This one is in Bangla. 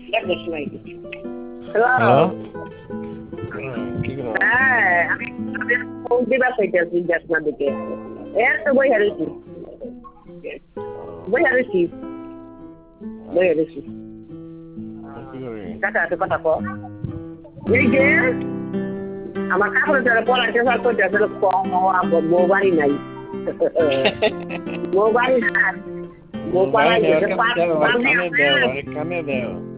হ্যালো হ্যাঁ আমি দিবা চাইতেছি দেখনা দিকে তো বই হারিয়েছি বই হারিয়েছি কাকা তো কথা কো এই যে আমার কাপড় যারা পড়াতে পারতো যাদের কম বউ বাড়ি নাই বউ বাড়ি না বউ পাড়াই কানে দেও